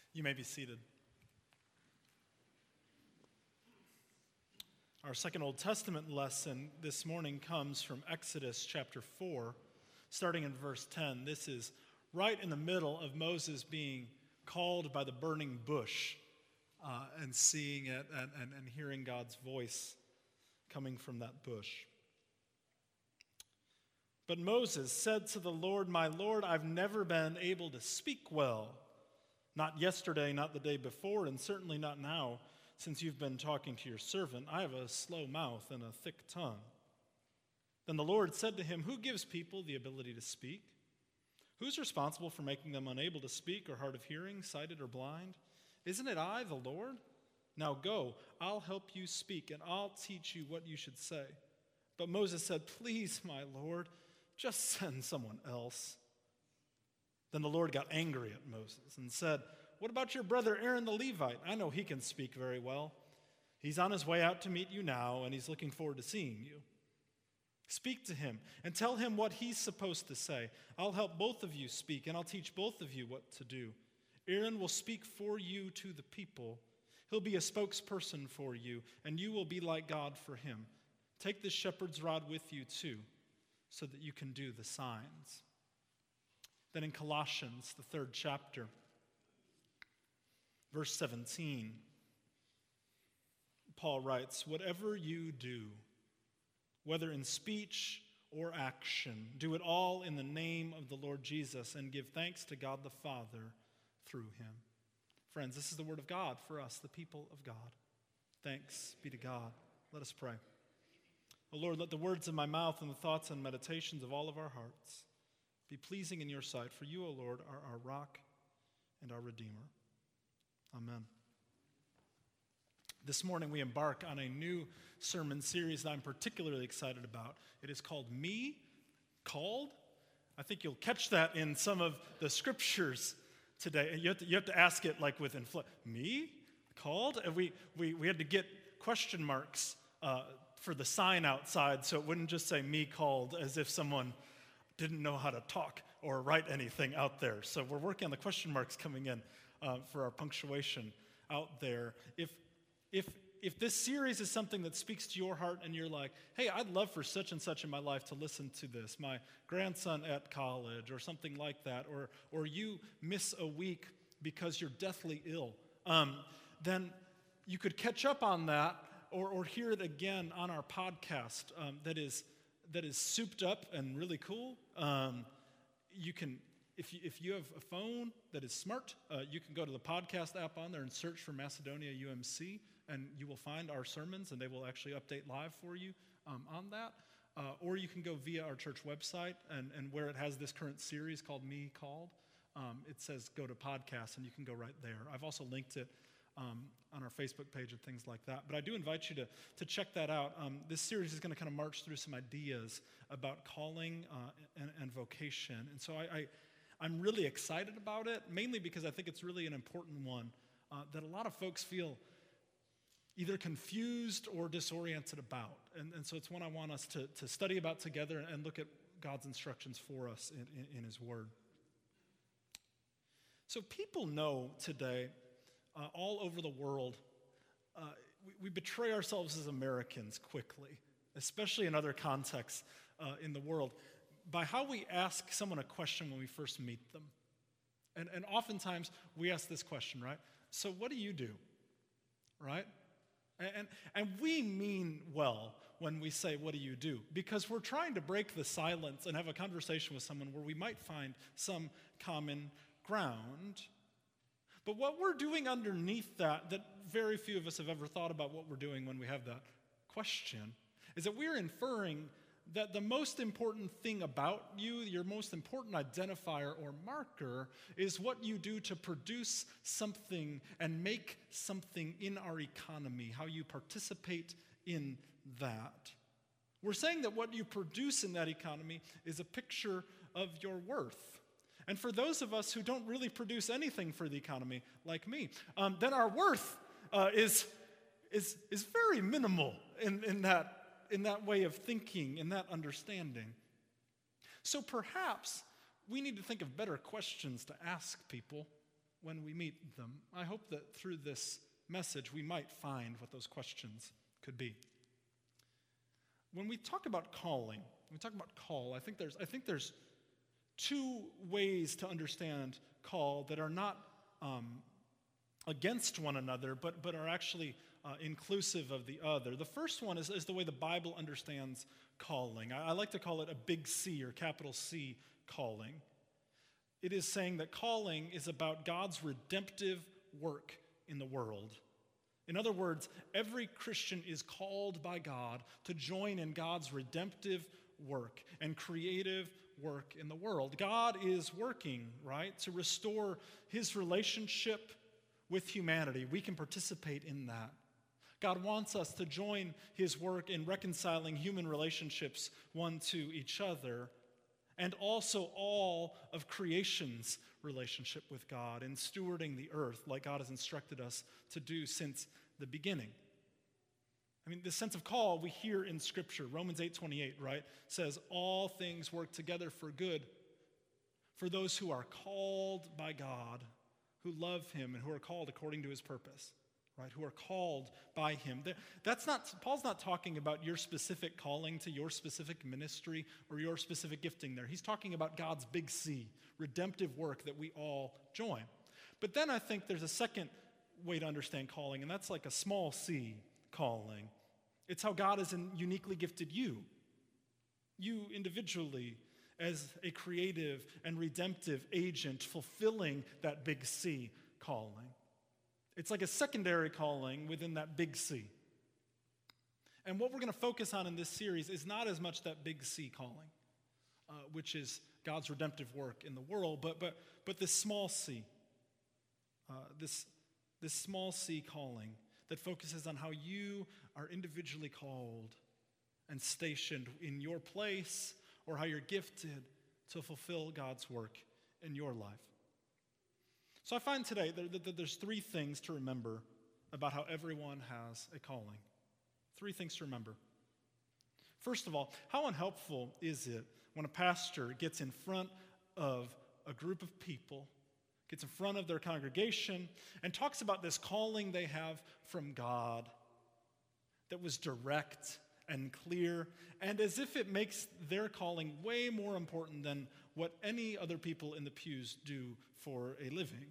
You may be seated. Our second Old Testament lesson this morning comes from Exodus chapter 4, starting in verse 10. This is right in the middle of Moses being called by the burning bush and seeing it and hearing God's voice coming from that bush. But Moses said to the Lord, "My Lord, I've never been able to speak well. Not yesterday, not the day before, and certainly not now, since you've been talking to your servant. I have a slow mouth and a thick tongue." Then the Lord said to him, "Who gives people the ability to speak? Who's responsible for making them unable to speak or hard of hearing, sighted or blind? Isn't it I, the Lord? Now go, I'll help you speak, and I'll teach you what you should say." But Moses said, "Please, my Lord, just send someone else." Then the Lord got angry at Moses and said, "What about your brother Aaron the Levite? I know he can speak very well. He's on his way out to meet you now, and he's looking forward to seeing you. Speak to him and tell him what he's supposed to say. I'll help both of you speak, and I'll teach both of you what to do. Aaron will speak for you to the people. He'll be a spokesperson for you, and you will be like God for him. Take the shepherd's rod with you too, so that you can do the signs." Then in Colossians, the 3rd chapter, verse 17, Paul writes, "Whatever you do, whether in speech or action, do it all in the name of the Lord Jesus and give thanks to God the Father through him." Friends, this is the word of God for us, the people of God. Thanks be to God. Let us pray. O Lord, let the words of my mouth and the thoughts and meditations of all of our hearts be pleasing in your sight, for you, O Lord, are our rock and our Redeemer. Amen. This morning we embark on a new sermon series that I'm particularly excited about. It is called Me Called. I think you'll catch that in some of the scriptures today. You have to ask it like with Me Called? And we had to get question marks for the sign outside so it wouldn't just say "Me Called" as if someone didn't know how to talk or write anything out there. So we're working on the question marks coming in for our punctuation out there. If this series is something that speaks to your heart and you're like, "Hey, I'd love for such and such in my life to listen to this, my grandson at college," or something like that, or you miss a week because you're deathly ill, then you could catch up on that or hear it again on our podcast that is souped up and really cool. You can, if you have a phone that is smart, you can go to the podcast app on there and search for Macedonia UMC, and you will find our sermons, and they will actually update live for you on that. Or you can go via our church website, and where it has this current series called Me Called, it says go to podcast, and you can go right there. I've also linked it on our Facebook page and things like that. But I do invite you to check that out. This series is going to kind of march through some ideas about calling and vocation. And so I'm really excited about it, mainly because I think it's really an important one that a lot of folks feel either confused or disoriented about. And so it's one I want us to study about together and look at God's instructions for us in his word. So people know today, all over the world, we betray ourselves as Americans quickly, especially in other contexts in the world, by how we ask someone a question when we first meet them. And oftentimes we ask this question, right? "So what do you do?" Right? And we mean well when we say, "What do you do?" Because we're trying to break the silence and have a conversation with someone where we might find some common ground. But what we're doing underneath that very few of us have ever thought about what we're doing when we have that question, is that we're inferring that the most important thing about you, your most important identifier or marker, is what you do to produce something and make something in our economy, how you participate in that. We're saying that what you produce in that economy is a picture of your worth. And for those of us who don't really produce anything for the economy, like me, then our worth is very minimal in that way of thinking, in that understanding. So perhaps we need to think of better questions to ask people when we meet them. I hope that through this message we might find what those questions could be. When we talk about calling, I think there's two ways to understand call that are not against one another, but are actually inclusive of the other. The first one is the way the Bible understands calling. I like to call it a big C or capital C calling. It is saying that calling is about God's redemptive work in the world. In other words, every Christian is called by God to join in God's redemptive work and creative work in the world. God is working, right, to restore his relationship with humanity. We can participate in that. God wants us to join his work in reconciling human relationships one to each other, and also all of creation's relationship with God and stewarding the earth like God has instructed us to do since the beginning. I mean, the sense of call we hear in Scripture, Romans 8:28, right, says, all things work together for good for those who are called by God, who love him and who are called according to his purpose. Right, who are called by him. Paul's not talking about your specific calling to your specific ministry or your specific gifting there. He's talking about God's big C, redemptive work that we all join. But then I think there's a second way to understand calling, and that's like a small c calling. It's how God has uniquely gifted you individually, as a creative and redemptive agent fulfilling that big C calling. It's like a secondary calling within that big C. And what we're going to focus on in this series is not as much that big C calling, which is God's redemptive work in the world, but this small c, this small c calling that focuses on how you are individually called and stationed in your place, or how you're gifted to fulfill God's work in your life. So I find today that there's three things to remember about how everyone has a calling. Three things to remember. First of all, how unhelpful is it when a pastor gets in front of a group of people, gets in front of their congregation, and talks about this calling they have from God that was direct and clear, and as if it makes their calling way more important than what any other people in the pews do for a living.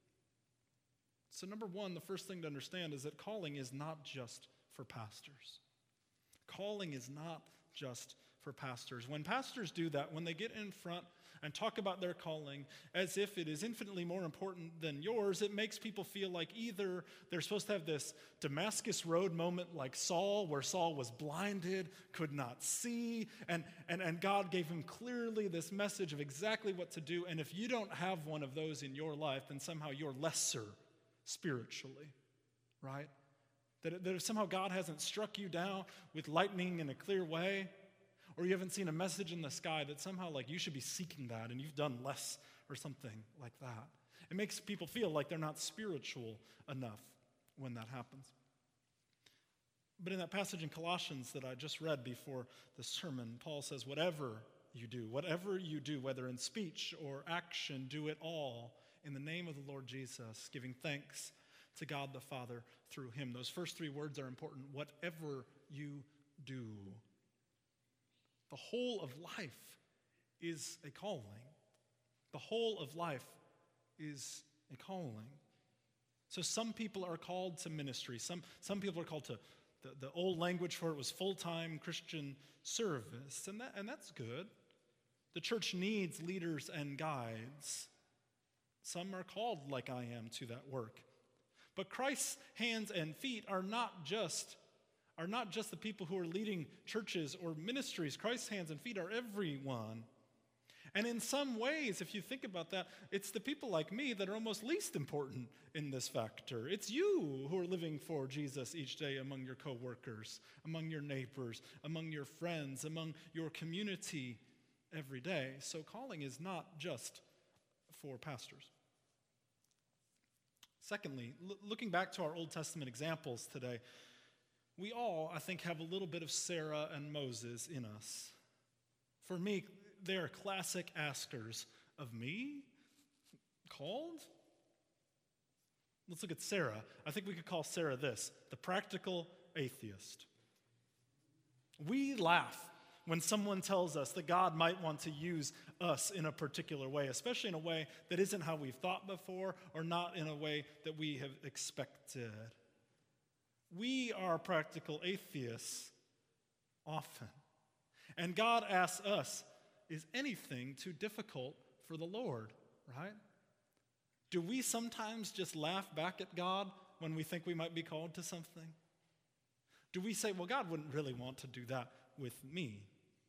So number one, the first thing to understand is that calling is not just for pastors. Calling is not just for pastors. When pastors do that, when they get in front and talk about their calling as if it is infinitely more important than yours, it makes people feel like either they're supposed to have this Damascus Road moment like Saul, where Saul was blinded, could not see, and God gave him clearly this message of exactly what to do, and if you don't have one of those in your life, then somehow you're lesser spiritually, right? That if somehow God hasn't struck you down with lightning in a clear way, or you haven't seen a message in the sky, that somehow like you should be seeking that and you've done less or something like that. It makes people feel like they're not spiritual enough when that happens. But in that passage in Colossians that I just read before the sermon, Paul says, whatever you do, whether in speech or action, do it all in the name of the Lord Jesus, giving thanks to God the Father through him. Those first three words are important. Whatever you do. The whole of life is a calling. The whole of life is a calling. So some people are called to ministry. Some people are called to, the old language for it was full-time Christian service, and that's good. The church needs leaders and guides. Some are called, like I am, to that work. But Christ's hands and feet are not just the people who are leading churches or ministries. Christ's hands and feet are everyone. And in some ways, if you think about that, it's the people like me that are almost least important in this factor. It's you who are living for Jesus each day among your coworkers, among your neighbors, among your friends, among your community every day. So calling is not just for pastors. Secondly, looking back to our Old Testament examples today, we all, I think, have a little bit of Sarah and Moses in us. For me, they are classic askers of me. Called? Let's look at Sarah. I think we could call Sarah this, the practical atheist. We laugh when someone tells us that God might want to use us in a particular way, especially in a way that isn't how we've thought before or not in a way that we have expected. We are practical atheists often. And God asks us, is anything too difficult for the Lord, right? Do we sometimes just laugh back at God when we think we might be called to something? Do we say, well, God wouldn't really want to do that with me?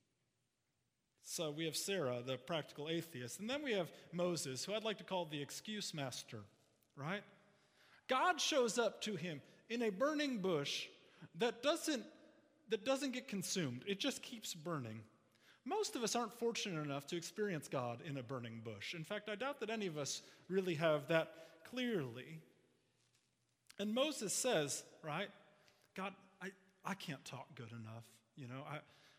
So we have Sarah, the practical atheist, and then we have Moses, who I'd like to call the excuse master, right? God shows up to him in a burning bush that doesn't get consumed. It just keeps burning. Most of us aren't fortunate enough to experience God in a burning bush. In fact, I doubt that any of us really have that clearly. And Moses says, right, God, I can't talk good enough. You know,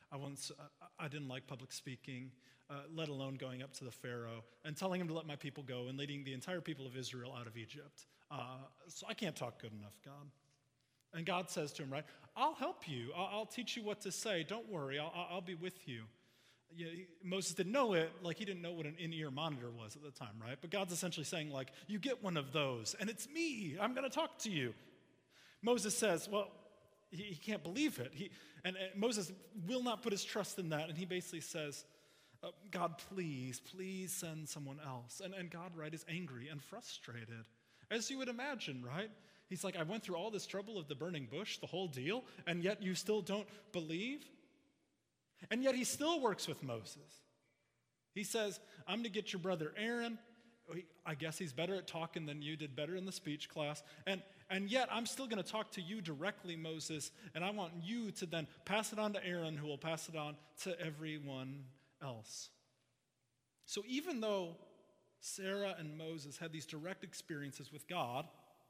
I didn't like public speaking, let alone going up to the Pharaoh and telling him to let my people go and leading the entire people of Israel out of Egypt. So I can't talk good enough, God. And God says to him, right, I'll help you. I'll teach you what to say. Don't worry. I'll be with you. Moses didn't know it, like he didn't know what an in-ear monitor was at the time, right? But God's essentially saying, like, you get one of those, and it's me. I'm going to talk to you. Moses says, well, he can't believe it. And Moses will not put his trust in that, and he basically says, God, please send someone else. And God, right, is angry and frustrated, as you would imagine, right? He's like, I went through all this trouble of the burning bush, the whole deal, and yet you still don't believe? And yet he still works with Moses. He says, I'm going to get your brother Aaron. I guess he's better at talking than you did, better in the speech class. And yet I'm still going to talk to you directly, Moses, and I want you to then pass it on to Aaron, who will pass it on to everyone else. So even though Sarah and Moses had these direct experiences with God,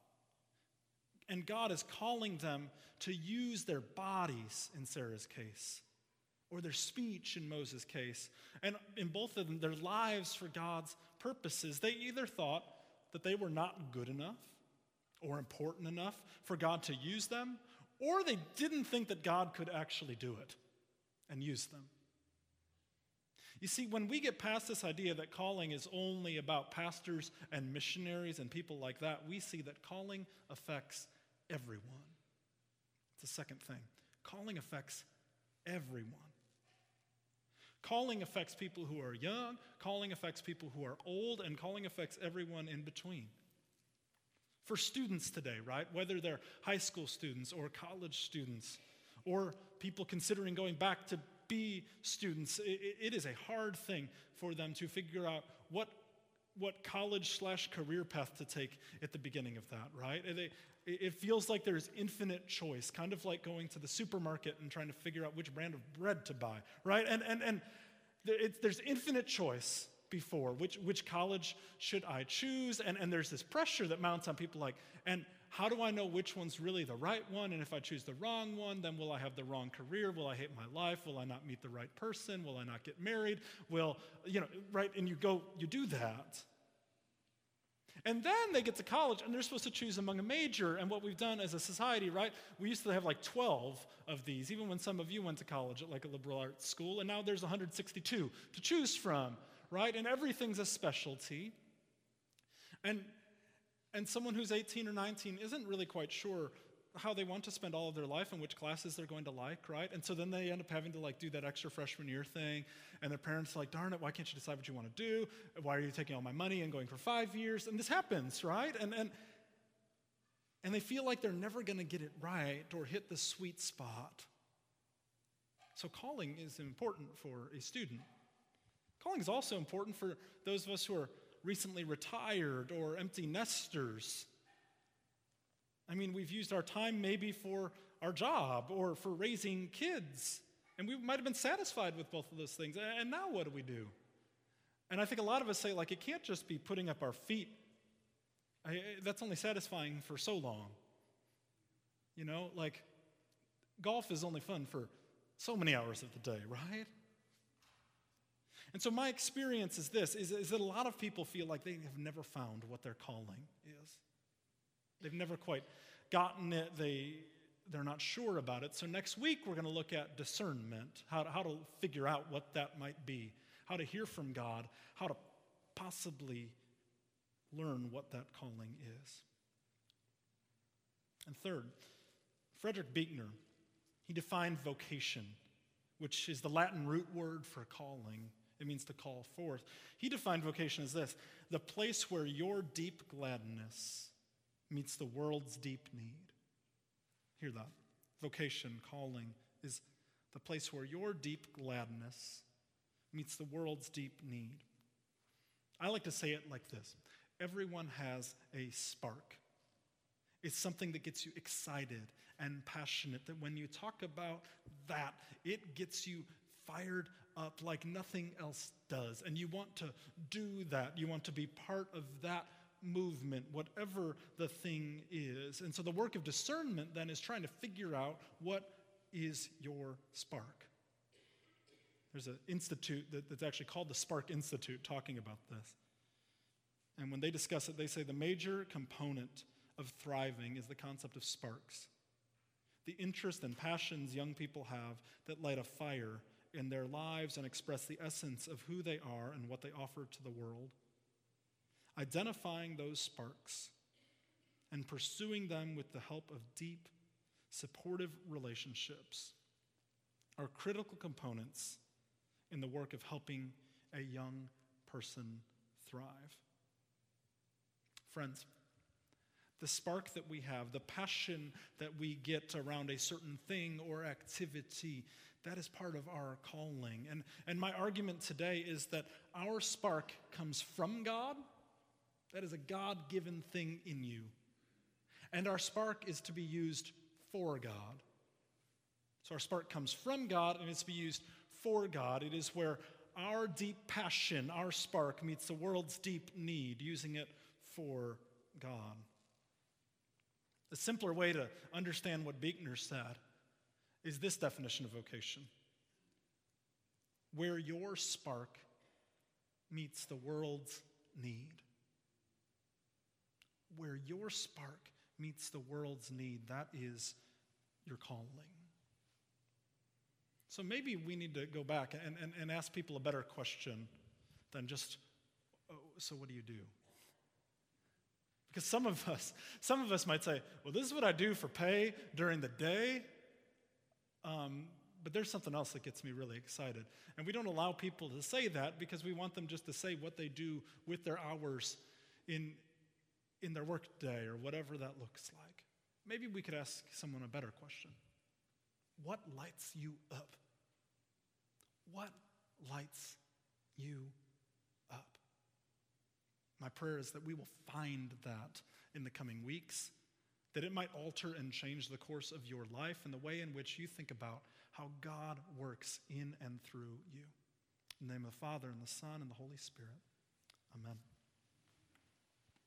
and God is calling them to use their bodies in Sarah's case, or their speech in Moses' case, and in both of them, their lives for God's purposes, they either thought that they were not good enough or important enough for God to use them, or they didn't think that God could actually do it and use them. You see, when we get past this idea that calling is only about pastors and missionaries and people like that, we see that calling affects everyone. It's the second thing. Calling affects everyone. Calling affects people who are young, calling affects people who are old, and calling affects everyone in between. For students today, right, whether they're high school students or college students or people considering going back to be students, it is a hard thing for them to figure out what college/career path to take at the beginning of that, right? It feels like there's infinite choice, kind of like going to the supermarket and trying to figure out which brand of bread to buy, right? And there's infinite choice before which college should I choose, and there's this pressure that mounts on people like, and how do I know which one's really the right one? And if I choose the wrong one, then will I have the wrong career? Will I hate my life? Will I not meet the right person? Will I not get married? Right? And you do that. And then they get to college, and they're supposed to choose among a major. And what we've done as a society, right, we used to have like 12 of these, even when some of you went to college at like a liberal arts school, and now there's 162 to choose from, right? And everything's a specialty. And someone who's 18 or 19 isn't really quite sure how they want to spend all of their life and which classes they're going to like, right? And so then they end up having to like do that extra freshman year thing, and their parents are like, darn it, why can't you decide what you want to do? Why are you taking all my money and going for 5 years? And this happens, right? And they feel like they're never going to get it right or hit the sweet spot. So calling is important for a student. Calling is also important for those of us who are recently retired or empty nesters. I mean, we've used our time maybe for our job or for raising kids, and we might have been satisfied with both of those things. And now what do we do? And I think a lot of us say, like, it can't just be putting up our feet. That's only satisfying for so long. You know, like, golf is only fun for so many hours of the day, right? And so my experience is this, is that a lot of people feel like they have never found what their calling is. They've never quite gotten it. They're not sure about it. So next week, we're going to look at discernment, how to figure out what that might be, how to hear from God, how to possibly learn what that calling is. And third, Frederick Buechner, he defined vocation, which is the Latin root word for calling. It means to call forth. He defined vocation as this: the place where your deep gladness meets the world's deep need. Hear that. Vocation, calling, is the place where your deep gladness meets the world's deep need. I like to say it like this: everyone has a spark. It's something that gets you excited and passionate, that when you talk about that, it gets you fired up like nothing else does. And you want to do that. You want to be part of that movement, whatever the thing is. And so the work of discernment then is trying to figure out what is your spark. There's an institute that's actually called the Spark Institute talking about this. And when they discuss it, they say the major component of thriving is the concept of sparks. The interest and passions young people have that light a fire in their lives and express the essence of who they are and what they offer to the world. Identifying those sparks and pursuing them with the help of deep, supportive relationships are critical components in the work of helping a young person thrive. Friends, the spark that we have, the passion that we get around a certain thing or activity, that is part of our calling. And my argument today is that our spark comes from God. That is a God-given thing in you. And our spark is to be used for God. So our spark comes from God and it's to be used for God. It is where our deep passion, our spark, meets the world's deep need, using it for God. A simpler way to understand what Buechner said is this definition of vocation: where your spark meets the world's need. Where your spark meets the world's need, that is your calling. So maybe we need to go back and ask people a better question than just, oh, so what do you do? Because some of us might say, well, this is what I do for pay during the day, but there's something else that gets me really excited. And we don't allow people to say that because we want them just to say what they do with their hours in their work day or whatever that looks like. Maybe we could ask someone a better question. What lights you up? What lights you up? My prayer is that we will find that in the coming weeks, that it might alter and change the course of your life and the way in which you think about how God works in and through you. In the name of the Father, and the Son, and the Holy Spirit. Amen.